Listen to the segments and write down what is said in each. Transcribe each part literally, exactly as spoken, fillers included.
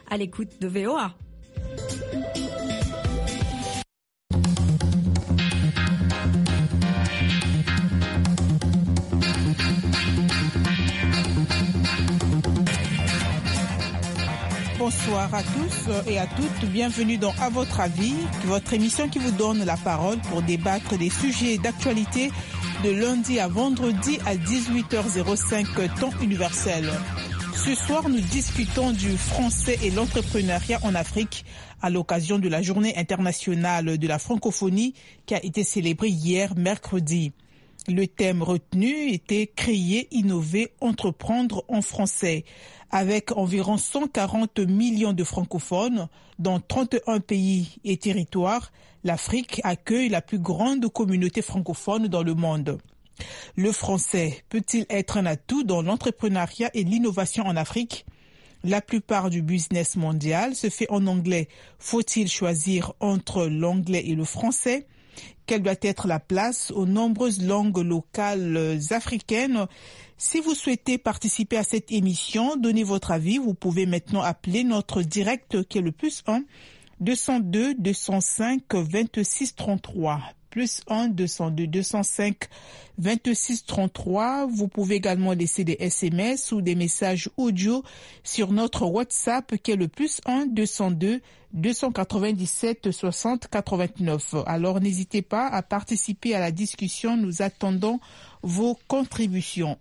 à l'écoute de V O A. Bonsoir à tous et à toutes, bienvenue dans À votre avis, votre émission qui vous donne la parole pour débattre des sujets d'actualité de lundi à vendredi à dix-huit heures cinq temps universel. Ce soir, nous discutons du français et l'entrepreneuriat en Afrique à l'occasion de la Journée internationale de la francophonie qui a été célébrée hier mercredi. Le thème retenu était « Créer, innover, entreprendre en français ». Avec environ cent quarante millions de francophones dans trente et un pays et territoires, l'Afrique accueille la plus grande communauté francophone dans le monde. Le français peut-il être un atout dans l'entrepreneuriat et l'innovation en Afrique ? La plupart du business mondial se fait en anglais. Faut-il choisir entre l'anglais et le français ? Quelle doit être la place aux nombreuses langues locales africaines ? Si vous souhaitez participer à cette émission, donnez votre avis. Vous pouvez maintenant appeler notre direct qui est le plus un deux zéro deux deux zéro cinq vingt-six trente-trois. Plus un deux zéro deux deux zéro cinq vingt-six trente-trois. Vous pouvez également laisser des S M S ou des messages audio sur notre WhatsApp qui est le plus un deux zéro deux deux cent quatre-vingt-dix-sept soixante quatre-vingt-neuf. Alors n'hésitez pas à participer à la discussion. Nous attendons vos contributions.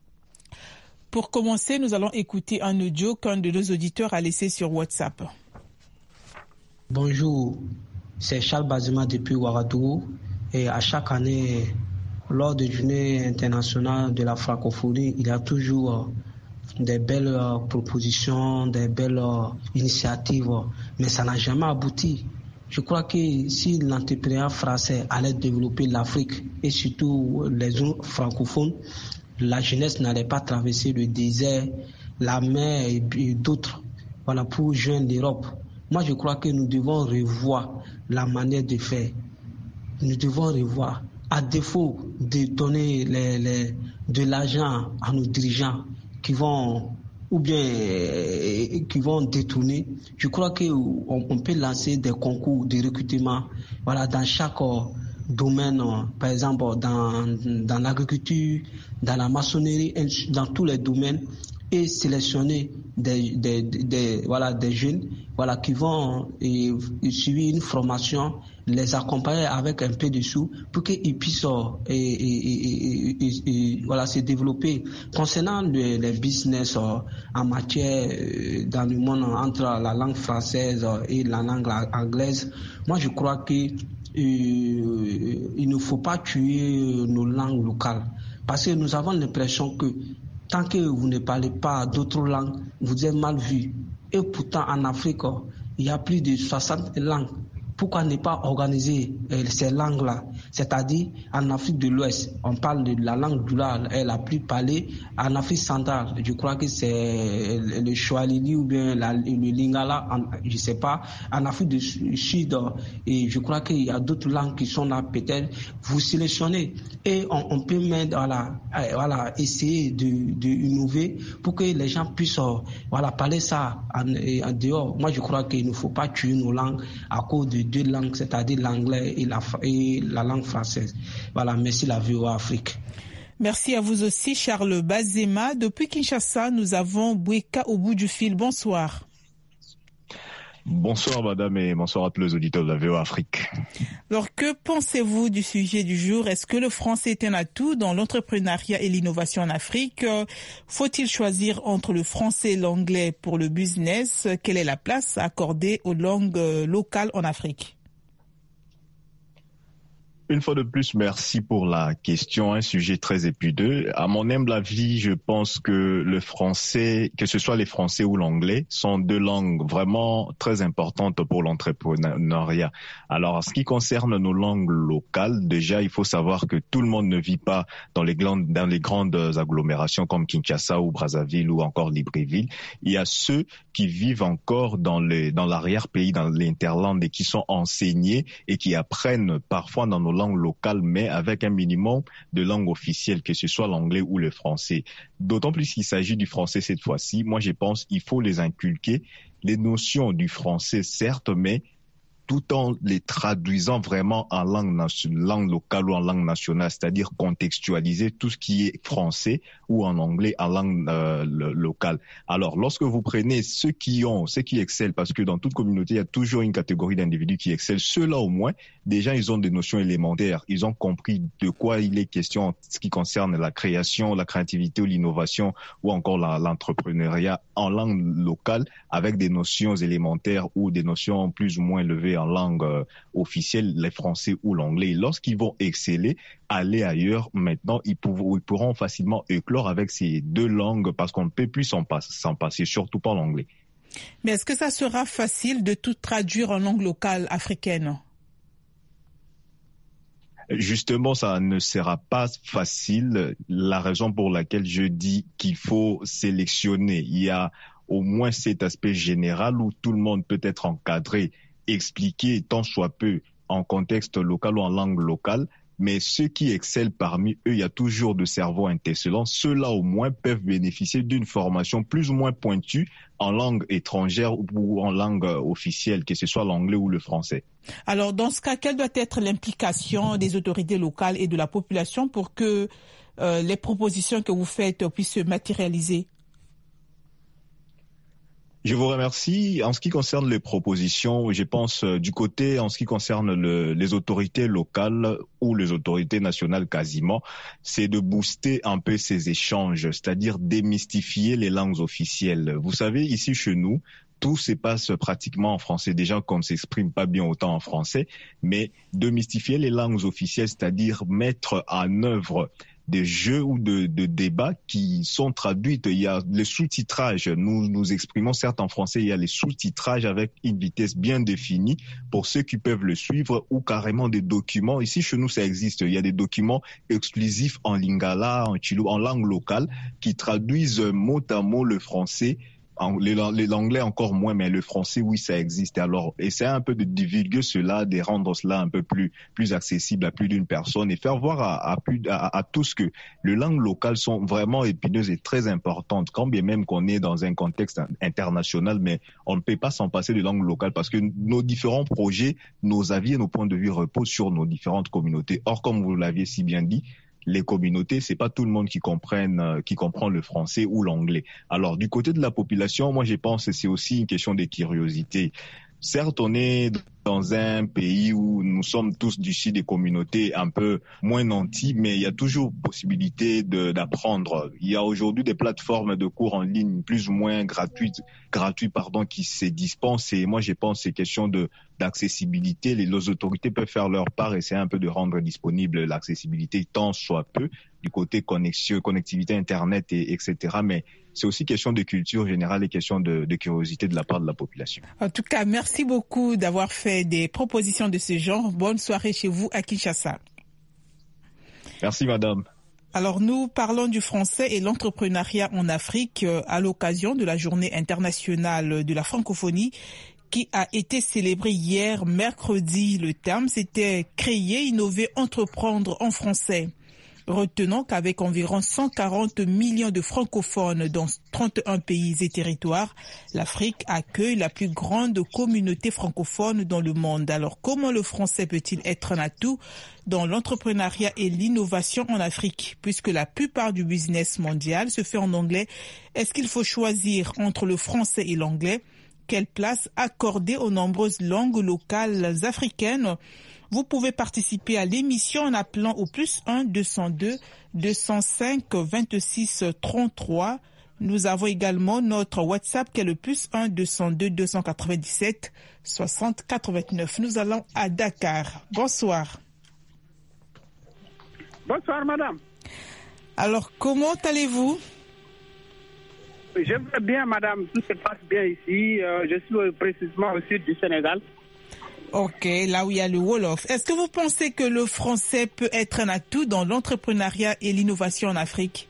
Pour commencer, nous allons écouter un audio qu'un de nos auditeurs a laissé sur WhatsApp. Bonjour, c'est Charles Bazema depuis Ouagadougou. Et à chaque année, lors de la Journée internationale de la francophonie, il y a toujours des belles propositions, des belles initiatives, mais ça n'a jamais abouti. Je crois que si l'entrepreneuriat français allait développer l'Afrique et surtout les zones francophones, la jeunesse n'allait pas traverser le désert, la mer et d'autres, voilà, pour joindre l'Europe. Moi, je crois que nous devons revoir la manière de faire. Nous devons revoir. À défaut de donner les, les, de l'argent à nos dirigeants qui vont ou bien euh, qui vont détourner, je crois qu'on on peut lancer des concours de recrutement, voilà, dans chaque domaine, par exemple dans, dans l'agriculture, dans la maçonnerie, dans tous les domaines, et sélectionner des, des, des, des, voilà, des jeunes voilà, qui vont et, et suivre une formation, les accompagner avec un peu de sous pour qu'ils puissent et, et, et, et, et, voilà, se développer. Concernant le, les business en matière dans le monde entre la langue française et la langue anglaise, moi je crois que euh, il ne faut pas tuer nos langues locales parce que nous avons l'impression que tant que vous ne parlez pas d'autres langues, vous êtes mal vu. Et pourtant, en Afrique, il y a plus de soixante langues. Pourquoi ne pas organiser ces langues-là? C'est-à-dire, en Afrique de l'Ouest, on parle de la langue doula, elle la plus parlée. En Afrique centrale, je crois que c'est le Swahili ou bien la, le Lingala, je ne sais pas. En Afrique du Sud, et je crois qu'il y a d'autres langues qui sont là, peut-être. Vous sélectionnez et on, on peut même voilà, voilà, essayer de, de innover pour que les gens puissent voilà, parler ça en, en dehors. Moi, je crois qu'il ne faut pas tuer nos langues à cause de deux langues, c'est-à-dire l'anglais et la, et la langue française. Voilà, merci la V O A Afrique. Merci à vous aussi, Charles Bazema. Depuis Kinshasa, nous avons Boueka au bout du fil. Bonsoir. Bonsoir madame et bonsoir à tous les auditeurs de la V O A Afrique. Alors que pensez-vous du sujet du jour? Est-ce que le français est un atout dans l'entrepreneuriat et l'innovation en Afrique? Faut-il choisir entre le français et l'anglais pour le business? Quelle est la place accordée aux langues locales en Afrique? Une fois de plus, merci pour la question, un sujet très épineux. À mon humble avis, je pense que le français, que ce soit les français ou l'anglais, sont deux langues vraiment très importantes pour l'entrepreneuriat. Alors, en ce qui concerne nos langues locales, déjà, il faut savoir que tout le monde ne vit pas dans les grandes, dans les grandes agglomérations comme Kinshasa ou Brazzaville ou encore Libreville. Il y a ceux qui vivent encore dans les, dans l'arrière-pays, dans l'interland et qui sont enseignés et qui apprennent parfois dans nos langues locales, mais avec un minimum de langue officielle, que ce soit l'anglais ou le français. D'autant plus qu'il s'agit du français cette fois-ci. Moi, je pense qu'il faut les inculquer les notions du français, certes, mais tout en les traduisant vraiment en langue, langue locale ou en langue nationale, c'est-à-dire contextualiser tout ce qui est français ou en anglais en langue euh, locale. Alors, lorsque vous prenez ceux qui ont, ceux qui excellent, parce que dans toute communauté, il y a toujours une catégorie d'individus qui excellent, ceux-là au moins, déjà, ils ont des notions élémentaires. Ils ont compris de quoi il est question en ce qui concerne la création, la créativité ou l'innovation ou encore la, l'entrepreneuriat en langue locale avec des notions élémentaires ou des notions plus ou moins élevées en langue euh, officielle, les français ou l'anglais. Lorsqu'ils vont exceller, aller ailleurs, maintenant, ils, pour, ils pourront facilement éclore avec ces deux langues parce qu'on ne peut plus s'en, pas, s'en passer, surtout pas l'anglais. Mais est-ce que ça sera facile de tout traduire en langue locale africaine ? Justement, ça ne sera pas facile. La raison pour laquelle je dis qu'il faut sélectionner, il y a au moins cet aspect général où tout le monde peut être encadré, expliqué tant soit peu en contexte local ou en langue locale. Mais ceux qui excellent parmi eux, il y a toujours de cerveaux intercellents. Ceux-là, au moins, peuvent bénéficier d'une formation plus ou moins pointue en langue étrangère ou en langue officielle, que ce soit l'anglais ou le français. Alors, dans ce cas, quelle doit être l'implication des autorités locales et de la population pour que euh, les propositions que vous faites puissent se matérialiser ? Je vous remercie. En ce qui concerne les propositions, je pense euh, du côté, en ce qui concerne le, les autorités locales ou les autorités nationales quasiment, c'est de booster un peu ces échanges, c'est-à-dire démystifier les langues officielles. Vous savez, ici chez nous, tout se passe pratiquement en français. Déjà qu'on ne s'exprime pas bien autant en français, mais démystifier les langues officielles, c'est-à-dire mettre en œuvre des jeux ou de, de débats qui sont traduits. Il y a le sous-titrage. Nous nous exprimons certes en français, il y a les sous-titrages avec une vitesse bien définie pour ceux qui peuvent le suivre ou carrément des documents. Ici, chez nous, ça existe. Il y a des documents exclusifs en lingala, en chilo, en langue locale qui traduisent mot à mot le français. L'anglais encore moins, mais le français, oui, ça existe. Alors, essayer un peu de divulguer cela, de rendre cela un peu plus plus accessible à plus d'une personne et faire voir à, à, plus, à, à tous que les langues locales sont vraiment épineuses et très importantes, quand bien même qu'on est dans un contexte international, mais on ne peut pas s'en passer de langue locale parce que nos différents projets, nos avis et nos points de vue reposent sur nos différentes communautés. Or, comme vous l'aviez si bien dit, les communautés, c'est pas tout le monde qui comprenne, euh, qui comprend le français ou l'anglais. Alors, du côté de la population, moi, je pense que c'est aussi une question de curiosité. Certes, on est dans un pays où nous sommes tous d'ici des communautés un peu moins nantis, mais il y a toujours possibilité de, d'apprendre. Il y a aujourd'hui des plateformes de cours en ligne plus ou moins gratuites, gratuites pardon, qui se dispensent. Et moi, je pense que c'est question de d'accessibilité. Les, les autorités peuvent faire leur part et essayer un peu de rendre disponible l'accessibilité tant soit peu du côté connexion, connectivité Internet et etc. Mais c'est aussi question de culture générale et question de, de curiosité de la part de la population. En tout cas, merci beaucoup d'avoir fait des propositions de ce genre. Bonne soirée chez vous à Kinshasa. Merci, madame. Alors, nous parlons du français et l'entrepreneuriat en Afrique euh, à l'occasion de la Journée internationale de la francophonie qui a été célébrée hier, mercredi. Le terme, c'était créer, innover, entreprendre en français. Retenons qu'avec environ cent quarante millions de francophones dans trente et un pays et territoires, l'Afrique accueille la plus grande communauté francophone dans le monde. Alors, comment le français peut-il être un atout dans l'entrepreneuriat et l'innovation en Afrique? Puisque la plupart du business mondial se fait en anglais, est-ce qu'il faut choisir entre le français et l'anglais? Quelle place accorder aux nombreuses langues locales africaines? Vous pouvez participer à l'émission en appelant au plus un deux cent deux deux cent cinq vingt-six trente-trois. Nous avons également notre WhatsApp qui est le plus un deux cent deux deux cent quatre-vingt-dix-sept soixante quatre-vingt-neuf. Nous allons à Dakar. Bonsoir. Bonsoir, madame. Alors, comment allez-vous? Je vais bien, madame. Tout se passe bien ici. Euh, je suis précisément au sud du Sénégal. Ok, là où il y a le Wolof. Est-ce que vous pensez que le français peut être un atout dans l'entrepreneuriat et l'innovation en Afrique?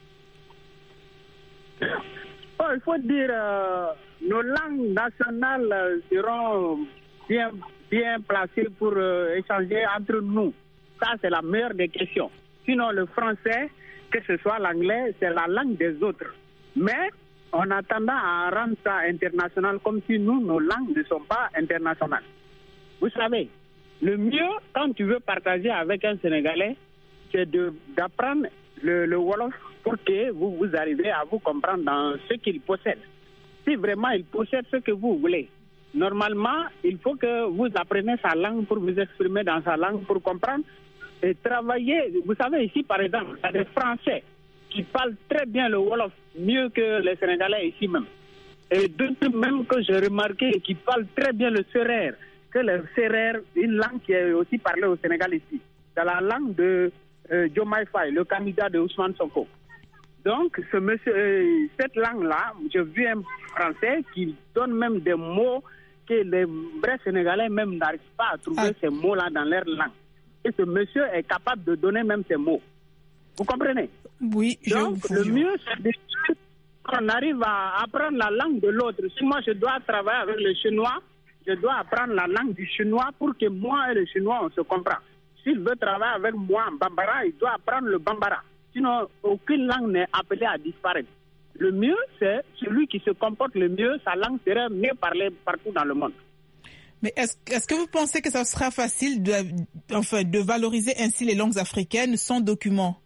Oh, il faut dire euh, nos langues nationales seront bien, bien placées pour euh, échanger entre nous. Ça, c'est la meilleure des questions. Sinon, le français, que ce soit l'anglais, c'est la langue des autres. Mais on a tendance à rendre ça international comme si nous, nos langues ne sont pas internationales. Vous savez, le mieux, quand tu veux partager avec un Sénégalais, c'est de, d'apprendre le, le Wolof pour que vous, vous arrivez à vous comprendre dans ce qu'il possède. Si vraiment il possède ce que vous voulez, normalement, il faut que vous appreniez sa langue pour vous exprimer dans sa langue, pour comprendre et travailler. Vous savez, ici, par exemple, il y a des Français qui parlent très bien le Wolof, mieux que les Sénégalais ici même. Et d'autres même que j'ai remarqué qui parlent très bien le Serer, que le Serer, une langue qui est aussi parlée au Sénégal ici. C'est la langue de euh, Diomaye Faye, le candidat de Ousmane Sonko. Donc, ce monsieur, euh, cette langue-là, j'ai vu un Français qui donne même des mots que les vrais Sénégalais même n'arrivent pas à trouver ah. ces mots-là dans leur langue. Et ce monsieur est capable de donner même ces mots. Vous comprenez? Oui, je Donc, vous... le mieux, c'est qu'on arrive à apprendre la langue de l'autre. Si moi, je dois travailler avec le chinois, je dois apprendre la langue du chinois pour que moi et le chinois, on se comprenne. S'il veut travailler avec moi en bambara, il doit apprendre le bambara. Sinon, aucune langue n'est appelée à disparaître. Le mieux, c'est celui qui se comporte le mieux, sa langue serait mieux parlée partout dans le monde. Mais est-ce, est-ce que vous pensez que ça sera facile de, enfin, de valoriser ainsi les langues africaines sans document?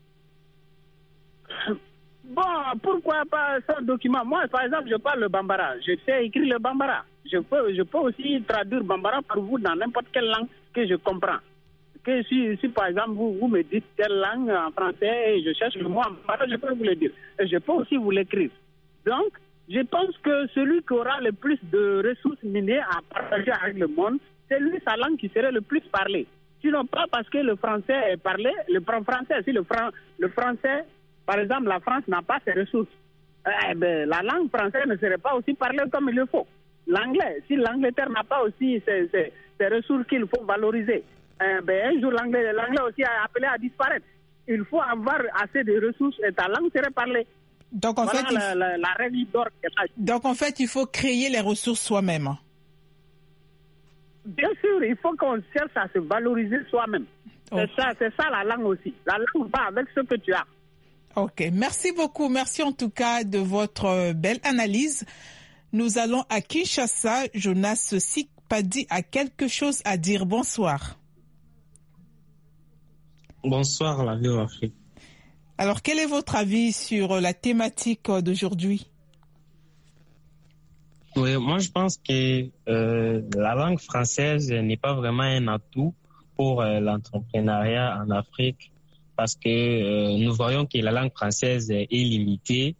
Bon, pourquoi pas sans document? Moi, par exemple, je parle le bambara. Je sais écrire le bambara. Je peux, je peux aussi traduire bambara pour vous dans n'importe quelle langue que je comprends. Que si, si par exemple, vous, vous me dites quelle langue en français et je cherche le mot en bambara, je peux vous le dire. Et je peux aussi vous l'écrire. Donc, je pense que celui qui aura le plus de ressources minières à partager avec le monde, c'est lui, sa langue qui serait le plus parlée. Sinon, pas parce que le français est parlé, le français, si le, fran, le français, par exemple, la France n'a pas ses ressources, eh ben, la langue française ne serait pas aussi parlée comme il le faut. L'anglais, si l'Angleterre n'a pas aussi ses, ses, ses ressources qu'il faut valoriser, eh ben, un jour l'anglais, l'anglais aussi est appelé à disparaître. Il faut avoir assez de ressources et ta langue serait parlée. Donc en, voilà fait, la, il... la, la règle d'or. Donc en fait, il faut créer les ressources soi-même. Bien sûr, il faut qu'on cherche à se valoriser soi-même. Oh. C'est ça, c'est ça la langue aussi. La langue va avec ce que tu as. Ok, merci beaucoup. Merci en tout cas de votre belle analyse. Nous allons à Kinshasa. Jonas Sikpadi a quelque chose à dire. Bonsoir. Bonsoir, la vie en Afrique. Alors, quel est votre avis sur la thématique d'aujourd'hui? Oui, moi je pense que euh, la langue française n'est pas vraiment un atout pour euh, l'entrepreneuriat en Afrique parce que euh, nous voyons que la langue française est limitée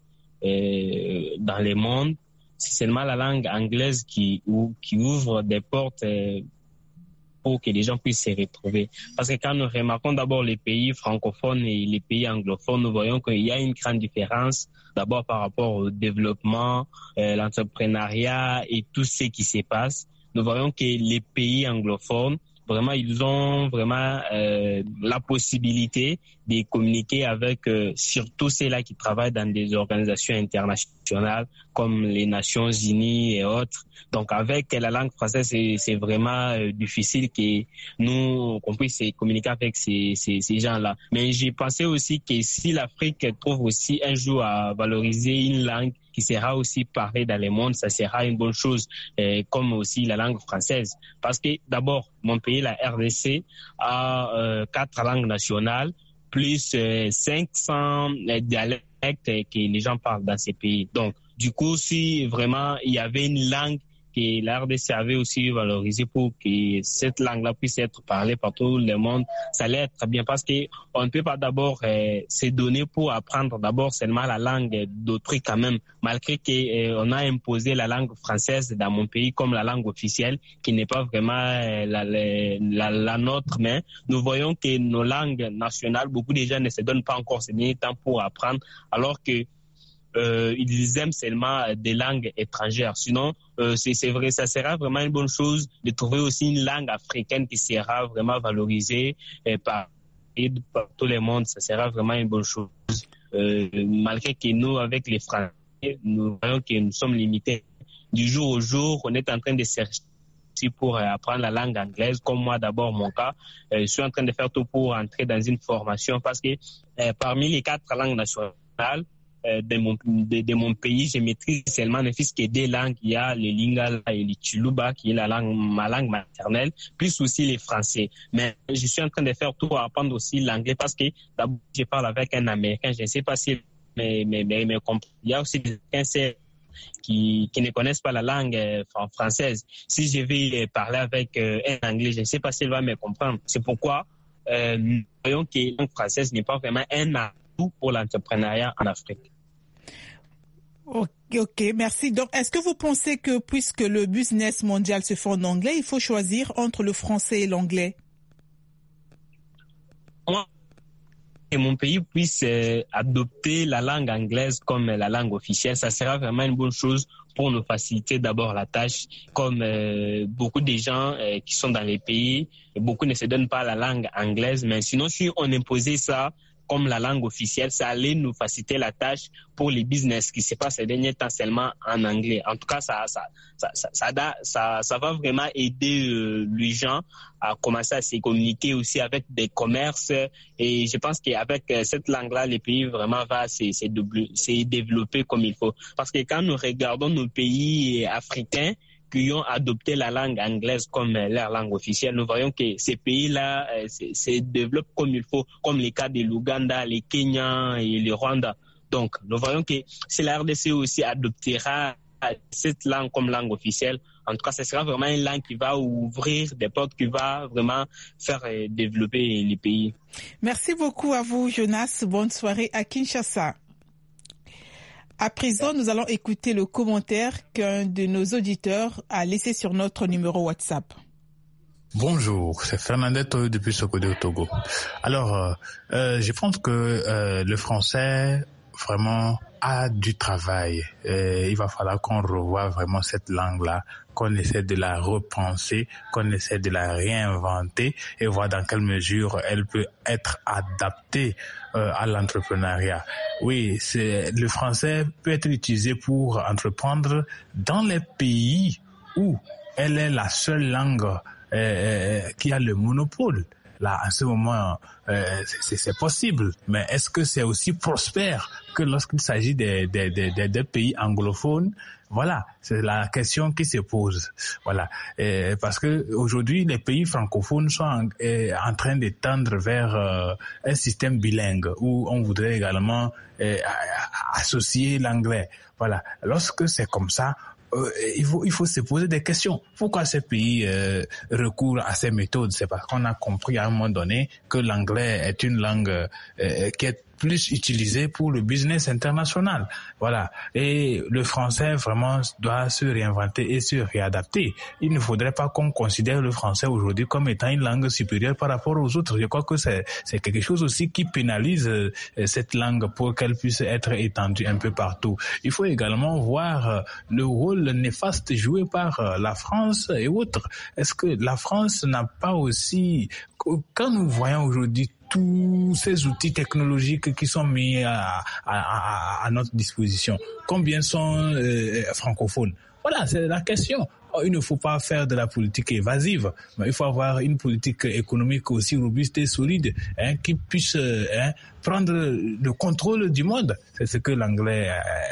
euh, dans le monde. C'est seulement la langue anglaise qui, ou, qui ouvre des portes euh, pour que les gens puissent se retrouver. Parce que quand nous remarquons d'abord les pays francophones et les pays anglophones, nous voyons qu'il y a une grande différence d'abord par rapport au développement, euh, l'entrepreneuriat et tout ce qui se passe. Nous voyons que les pays anglophones, vraiment, ils ont vraiment euh, la possibilité de communiquer avec euh, surtout ceux-là qui travaillent dans des organisations internationales comme les Nations Unies et autres. Donc, avec la langue française, c'est, c'est vraiment euh, difficile que nous, qu'on puisse communiquer avec ces, ces, ces gens-là. Mais j'ai pensé aussi que si l'Afrique trouve aussi un jour à valoriser une langue qui sera aussi parlée dans le monde, ça sera une bonne chose, euh, comme aussi la langue française. Parce que d'abord, mon pays, la R D C, a euh, quatre langues nationales, plus euh, cinq cents dialectes que les gens parlent dans ces pays. Donc, du coup, si vraiment il y avait une langue que la R D C avait aussi valorisée pour que cette langue-là puisse être parlée par tout le monde, ça allait être bien parce que on ne peut pas d'abord euh, se donner pour apprendre d'abord seulement la langue d'autrui quand même, malgré qu'on euh, a imposé la langue française dans mon pays comme la langue officielle, qui n'est pas vraiment euh, la, la, la, la nôtre, mais nous voyons que nos langues nationales, beaucoup de gens ne se donnent pas encore ce dernier temps pour apprendre, alors que Euh, ils aiment seulement des langues étrangères. Sinon, euh, c'est, c'est vrai, ça sera vraiment une bonne chose de trouver aussi une langue africaine qui sera vraiment valorisée et par, et par tout le monde. Ça sera vraiment une bonne chose. Euh, malgré que nous, avec les Français, nous voyons que nous sommes limités. Du jour au jour, on est en train de chercher pour apprendre la langue anglaise, comme moi d'abord mon cas. Euh, je suis en train de faire tout pour entrer dans une formation parce que euh, parmi les quatre langues nationales, euh, de, mon, de, de mon pays, je maîtrise seulement ne fût-ce que deux langues. Il y a le Lingala et le Chuluba, qui est la langue, ma langue maternelle, plus aussi les français. Mais je suis en train de faire tout pour apprendre aussi l'anglais parce que d'abord, je parle avec un Américain. Je ne sais pas si mais, mais, mais, mais il y a aussi des Américains qui, qui ne connaissent pas la langue euh, française. Si je vais parler avec euh, un Anglais, je ne sais pas s'il va me comprendre. C'est pourquoi euh, nous voyons que la langue française n'est pas vraiment un atout pour l'entrepreneuriat en Afrique. Ok, ok, merci. Donc, est-ce que vous pensez que puisque le business mondial se fait en anglais, il faut choisir entre le français et l'anglais? Moi, que mon pays puisse euh, adopter la langue anglaise comme la langue officielle, ça sera vraiment une bonne chose pour nous faciliter d'abord la tâche. Comme euh, beaucoup de gens euh, qui sont dans les pays, beaucoup ne se donnent pas la langue anglaise, mais sinon si on imposait ça comme la langue officielle, ça allait nous faciliter la tâche pour les business qui se passent ces derniers temps seulement en anglais. En tout cas, ça, ça, ça, ça, ça, ça, ça va vraiment aider euh, les gens à commencer à se communiquer aussi avec des commerces. Et je pense qu'avec euh, cette langue-là, les pays vraiment va se, se, se développer comme il faut. Parce que quand nous regardons nos pays africains, qui ont adopté la langue anglaise comme leur langue officielle, nous voyons que ces pays-là euh, se, se développent comme il faut, comme les cas de l'Ouganda, les Kenyans et le Rwanda. Donc, nous voyons que si la R D C aussi adoptera cette langue comme langue officielle, en tout cas, ce sera vraiment une langue qui va ouvrir des portes, qui va vraiment faire euh, développer les pays. Merci beaucoup à vous, Jonas. Bonne soirée à Kinshasa. À présent, nous allons écouter le commentaire qu'un de nos auditeurs a laissé sur notre numéro WhatsApp. Bonjour, c'est Fernandette depuis Sokodé au Togo. Alors, euh, euh, je pense que euh, le français vraiment a du travail. Et il va falloir qu'on revoie vraiment cette langue-là, qu'on essaie de la repenser, qu'on essaie de la réinventer et voir dans quelle mesure elle peut être adaptée euh, à l'entrepreneuriat. Oui, c'est, le français peut être utilisé pour entreprendre dans les pays où elle est la seule langue euh, qui a le monopole. Là, à ce moment, euh, c'est, c'est possible. Mais est-ce que c'est aussi prospère que lorsqu'il s'agit des, des, des, des pays anglophones? Voilà, c'est la question qui se pose. Voilà, et parce que aujourd'hui, les pays francophones sont en, en train de tendre vers euh, un système bilingue où on voudrait également euh, associer l'anglais. Voilà, lorsque c'est comme ça, Euh, il faut il faut se poser des questions. Pourquoi ces pays euh, recourent à ces méthodes? C'est parce qu'on a compris à un moment donné que l'anglais est une langue euh, qui est plus utilisée pour le business international. Voilà. Et le français vraiment doit se réinventer et se réadapter. Il ne faudrait pas qu'on considère le français aujourd'hui comme étant une langue supérieure par rapport aux autres. Je crois que c'est, c'est quelque chose aussi qui pénalise euh, cette langue pour qu'elle puisse être étendue un peu partout. Il faut également voir euh, le rôle néfaste joué par euh, la France et autres. Est-ce que la France n'a pas aussi, quand nous voyons aujourd'hui tous ces outils technologiques qui sont mis à, à, à, à notre disposition, combien sont euh, francophones? Voilà, c'est la question. Il ne faut pas faire de la politique évasive, mais il faut avoir une politique économique aussi robuste et solide, hein, qui puisse hein, prendre le contrôle du monde. C'est ce que l'anglais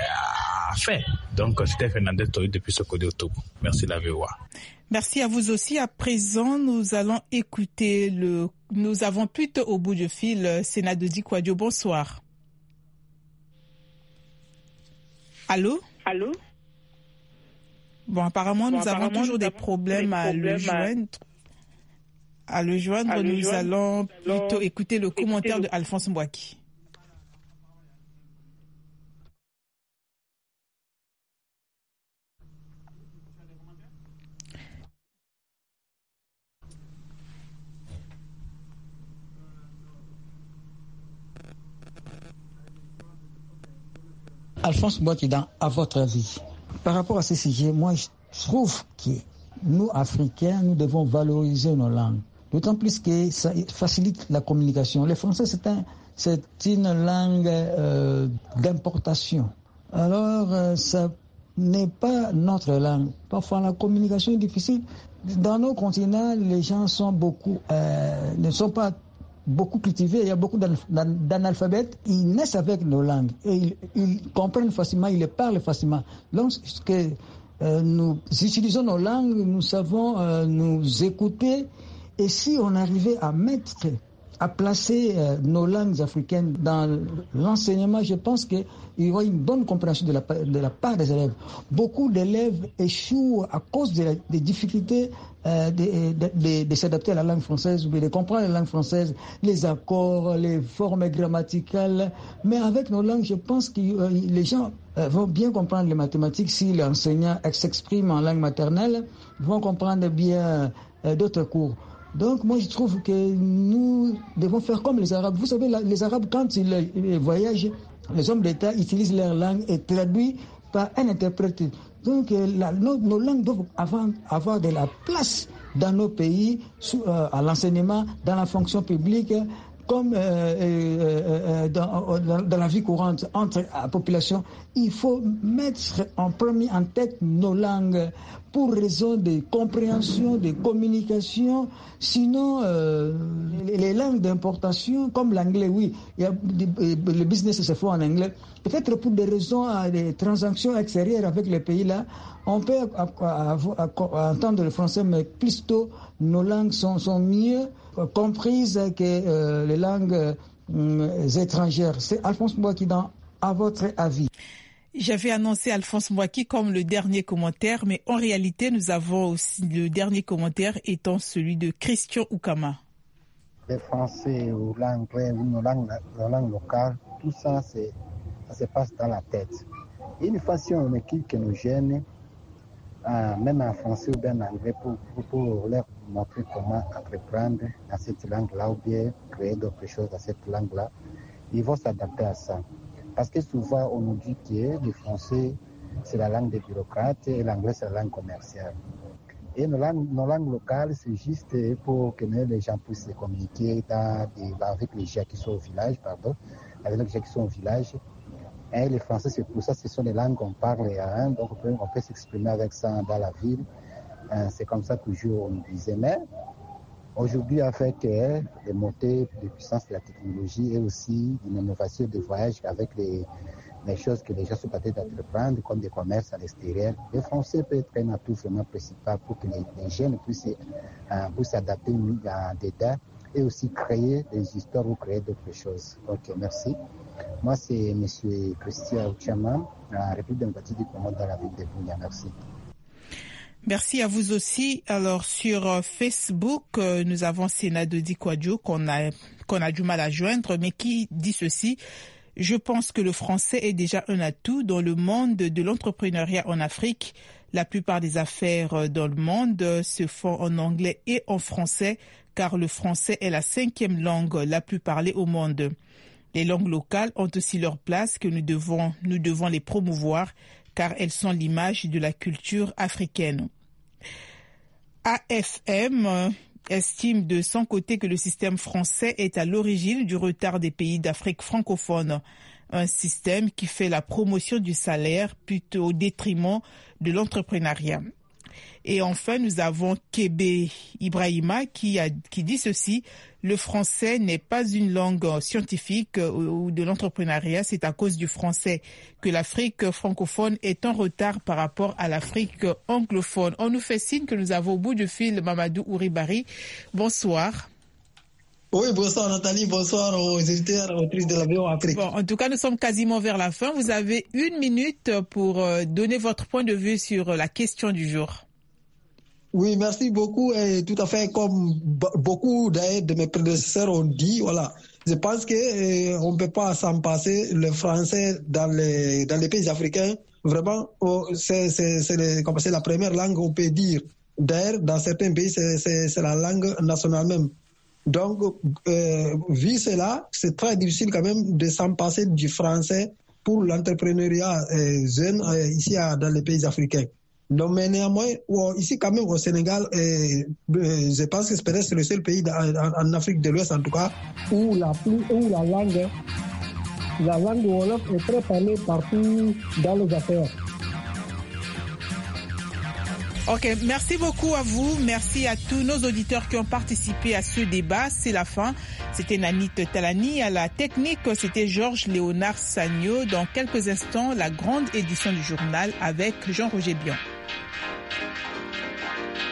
a fait. Donc, c'était Fernandez Toy depuis Sokodé au Togo. Merci la V O A. Merci à vous aussi. À présent, nous allons écouter le... Nous avons plutôt au bout du fil Sénadodi Kouadio. Bonsoir. Allô? Allô? Bon, apparemment, bon, nous apparemment, avons toujours nous des avons problèmes, des à, problèmes le joindre. À le joindre. À le nous joindre. allons plutôt écouter le écouter commentaire le... de Alphonse Mbouaki. Alphonse Mbouaki, à votre avis, par rapport à ce sujet, moi je trouve que nous, Africains, nous devons valoriser nos langues. D'autant plus que ça facilite la communication. Le français, c'est, un, c'est une langue euh, d'importation. Alors, euh, ça n'est pas notre langue. Parfois, la communication est difficile. Dans nos continents, les gens sont beaucoup, euh, ne sont pas beaucoup cultivés, il y a beaucoup d'analphabètes, ils naissent avec nos langues et ils, ils comprennent facilement, ils les parlent facilement. Lorsque euh, nous utilisons nos langues, nous savons euh, nous écouter, et si on arrivait à mettre, à placer euh, nos langues africaines dans l'enseignement, je pense qu'il y aura une bonne compréhension de la, de la part des élèves. Beaucoup d'élèves échouent à cause de la, des difficultés euh, de, de, de, de s'adapter à la langue française, ou de comprendre la langue française, les accords, les formes grammaticales. Mais avec nos langues, je pense que euh, les gens euh, vont bien comprendre les mathématiques si l'enseignant s'exprime en langue maternelle, vont comprendre bien euh, d'autres cours. Donc moi je trouve que nous devons faire comme les Arabes. Vous savez, les Arabes, quand ils, ils voyagent, les hommes d'État utilisent leur langue et traduisent par un interprète. Donc la, nos, nos langues doivent avoir, avoir de la place dans nos pays, sous, euh, à l'enseignement, dans la fonction publique, comme euh, euh, euh, dans, dans, dans la vie courante entre la population. Il faut mettre en premier en tête nos langues pour raison de compréhension, de communication. Sinon, euh, les, les langues d'importation, comme l'anglais, oui, il y a, le business se fait en anglais. Peut-être pour des raisons, des transactions extérieures avec les pays-là, on peut à, à, à, à entendre le français, mais plutôt nos langues sont, sont mieux comprises que euh, les langues euh, étrangères. C'est Alphonse Mbouaki dans À votre avis. J'avais annoncé Alphonse Mbouaki comme le dernier commentaire, mais en réalité, nous avons aussi le dernier commentaire étant celui de Christian Oukama. Les Français ou l'anglais ou nos langues, nos langues locales, tout ça, c'est, ça se passe dans la tête. Et une fois si on équipe que nos jeunes, euh, même en français ou bien en anglais, pour, pour, pour leur montrer comment entreprendre dans cette langue-là ou bien créer d'autres choses dans cette langue-là, ils vont s'adapter à ça. Parce que souvent, on nous dit que le français, c'est la langue des bureaucrates et l'anglais, c'est la langue commerciale. Et nos langues, nos langues locales, c'est juste pour que les gens puissent se communiquer dans des, avec les gens qui sont au village, pardon, avec les gens qui sont au village. Et les Français, c'est pour ça, ce sont les langues qu'on parle, hein, donc on peut, on peut s'exprimer avec ça dans la ville. Hein, c'est comme ça toujours on nous disait. Mais aujourd'hui, avec euh, les montées de puissance de la technologie et aussi une innovation de voyage avec les, les choses que les gens sont capables d'entreprendre, comme des commerces à l'extérieur, le français peut être un atout vraiment principal pour que les, les jeunes puissent, euh, puissent s'adapter dedans et aussi créer des histoires ou créer d'autres choses. Donc, merci. Moi, c'est M. Christian Oukama, la République démocratique du Congo dans la ville de Bunia. Merci. Merci à vous aussi. Alors, sur Facebook, euh, nous avons Sénado Dikwadjo qu'on a, qu'on a du mal à joindre, mais qui dit ceci. Je pense que le français est déjà un atout dans le monde de l'entrepreneuriat en Afrique. La plupart des affaires dans le monde se font en anglais et en français, car le français est la cinquième langue la plus parlée au monde. Les langues locales ont aussi leur place que nous devons, nous devons les promouvoir, car elles sont l'image de la culture africaine. A F M estime de son côté que le système français est à l'origine du retard des pays d'Afrique francophone. Un système qui fait la promotion du salaire plutôt au détriment de l'entrepreneuriat. Et enfin, nous avons Kébé Ibrahima qui, a, qui dit ceci. Le français n'est pas une langue scientifique ou de l'entrepreneuriat. C'est à cause du français que l'Afrique francophone est en retard par rapport à l'Afrique anglophone. On nous fait signe que nous avons au bout du fil Mamadou Ouribari. Bonsoir. Oui, bonsoir Nathalie, bonsoir aux éditeurs, aux autrices de la V O Afrique. Bon, en tout cas, nous sommes quasiment vers la fin. Vous avez une minute pour donner votre point de vue sur la question du jour. Oui, merci beaucoup. Et tout à fait comme beaucoup de mes prédécesseurs ont dit, voilà. Je pense que euh, on ne peut pas s'en passer. Le français dans les dans les pays africains, vraiment, oh, c'est c'est c'est, les, c'est la première langue on peut dire. D'ailleurs, dans certains pays, c'est c'est, c'est la langue nationale même. Donc, euh, vu cela, c'est très difficile quand même de s'en passer du français pour l'entrepreneuriat euh, jeune euh, ici à, dans les pays africains. Donc, mais néanmoins, ici quand même au Sénégal, euh, euh, je pense que c'est peut-être le seul pays en, en Afrique de l'Ouest en tout cas où la, où la langue, la langue wolof est très parlée partout dans les affaires. Ok, merci beaucoup à vous. Merci à tous nos auditeurs qui ont participé à ce débat. C'est la fin. C'était Nanit Talani. À la technique, c'était Georges Léonard Sagno. Dans quelques instants, la grande édition du journal avec Jean-Roger Bion.